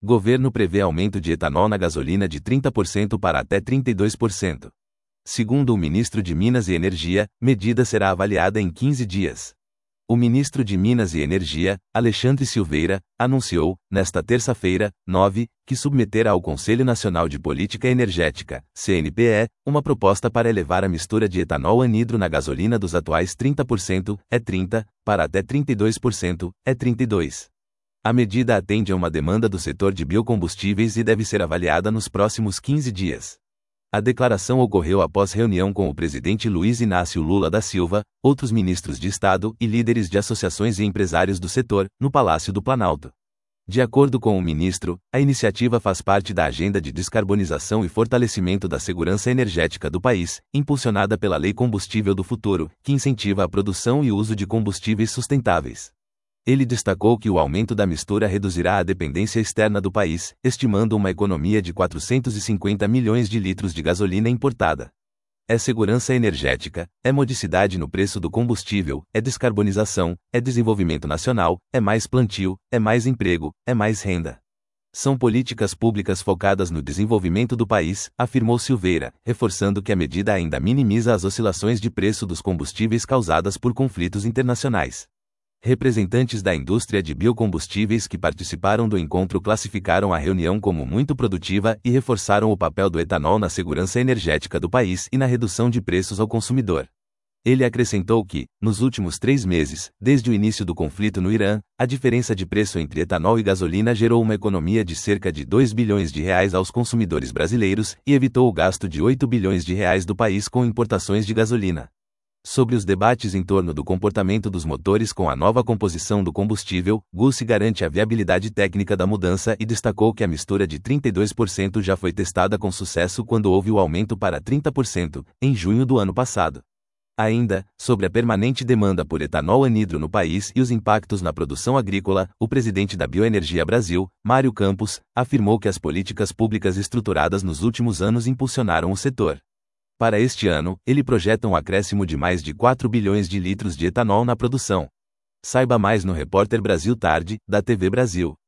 Governo prevê aumento de etanol na gasolina de 30% para até 32%. Segundo o ministro de Minas e Energia, medida será avaliada em 15 dias. O ministro de Minas e Energia, Alexandre Silveira, anunciou, nesta terça-feira, 9, que submeterá ao Conselho Nacional de Política Energética, CNPE, uma proposta para elevar a mistura de etanol anidro na gasolina dos atuais 30%, 30%, para até 32%, 32%. A medida atende a uma demanda do setor de biocombustíveis e deve ser avaliada nos próximos 15 dias. A declaração ocorreu após reunião com o presidente Luiz Inácio Lula da Silva, outros ministros de Estado e líderes de associações e empresários do setor, no Palácio do Planalto. De acordo com o ministro, a iniciativa faz parte da agenda de descarbonização e fortalecimento da segurança energética do país, impulsionada pela Lei Combustível do Futuro, que incentiva a produção e uso de combustíveis sustentáveis. Ele destacou que o aumento da mistura reduzirá a dependência externa do país, estimando uma economia de 450 milhões de litros de gasolina importada. É segurança energética, é modicidade no preço do combustível, é descarbonização, é desenvolvimento nacional, é mais plantio, é mais emprego, é mais renda. São políticas públicas focadas no desenvolvimento do país, afirmou Silveira, reforçando que a medida ainda minimiza as oscilações de preço dos combustíveis causadas por conflitos internacionais. Representantes da indústria de biocombustíveis que participaram do encontro classificaram a reunião como muito produtiva e reforçaram o papel do etanol na segurança energética do país e na redução de preços ao consumidor. Ele acrescentou que, nos últimos 3 meses, desde o início do conflito no Irã, a diferença de preço entre etanol e gasolina gerou uma economia de cerca de 2 bilhões de reais aos consumidores brasileiros e evitou o gasto de 8 bilhões de reais do país com importações de gasolina. Sobre os debates em torno do comportamento dos motores com a nova composição do combustível, Gussi garante a viabilidade técnica da mudança e destacou que a mistura de 32% já foi testada com sucesso quando houve o aumento para 30%, em junho do ano passado. Ainda, sobre a permanente demanda por etanol anidro no país e os impactos na produção agrícola, o presidente da Bioenergia Brasil, Mário Campos, afirmou que as políticas públicas estruturadas nos últimos anos impulsionaram o setor. Para este ano, ele projeta um acréscimo de mais de 4 bilhões de litros de etanol na produção. Saiba mais no Repórter Brasil Tarde, da TV Brasil.